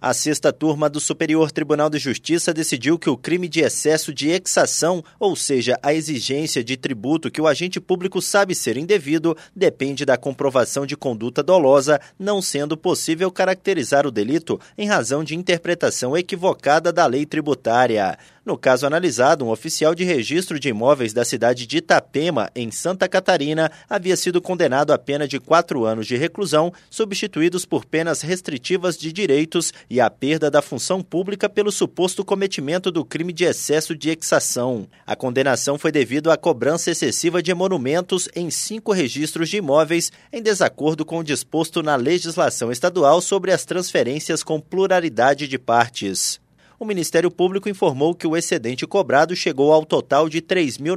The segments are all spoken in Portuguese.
A sexta turma do Superior Tribunal de Justiça decidiu que o crime de excesso de exação, ou seja, a exigência de tributo que o agente público sabe ser indevido, depende da comprovação de conduta dolosa, não sendo possível caracterizar o delito em razão de interpretação equivocada da lei tributária. No caso analisado, um oficial de registro de imóveis da cidade de Itapema, em Santa Catarina, havia sido condenado a pena de 4 anos de reclusão, substituídos por penas restritivas de direitos e a perda da função pública pelo suposto cometimento do crime de excesso de exação. A condenação foi devido à cobrança excessiva de emolumentos em 5 registros de imóveis, em desacordo com o disposto na legislação estadual sobre as transferências com pluralidade de partes. O Ministério Público informou que o excedente cobrado chegou ao total de R$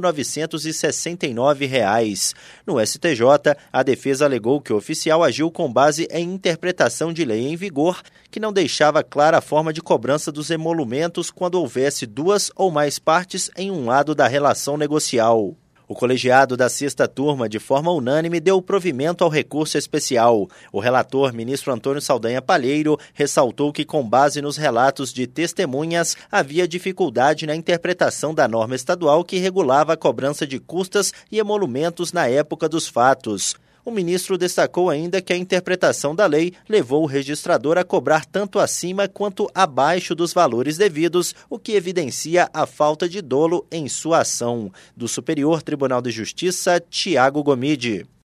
3.969. No STJ, a defesa alegou que o oficial agiu com base em interpretação de lei em vigor, que não deixava clara a forma de cobrança dos emolumentos quando houvesse 2 ou mais partes em um lado da relação negocial. O colegiado da sexta turma, de forma unânime, deu provimento ao recurso especial. O relator, ministro Antônio Saldanha Palheiro, ressaltou que, com base nos relatos de testemunhas, havia dificuldade na interpretação da norma estadual que regulava a cobrança de custas e emolumentos na época dos fatos. O ministro destacou ainda que a interpretação da lei levou o registrador a cobrar tanto acima quanto abaixo dos valores devidos, o que evidencia a falta de dolo em sua ação. Do Superior Tribunal de Justiça, Tiago Gomide.